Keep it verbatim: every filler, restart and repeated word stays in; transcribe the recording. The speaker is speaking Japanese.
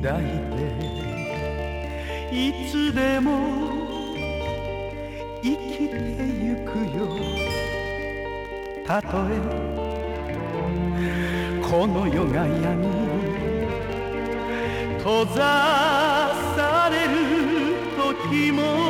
いていつでも生きてゆくよ。たとえこの世が闇に閉ざされる時も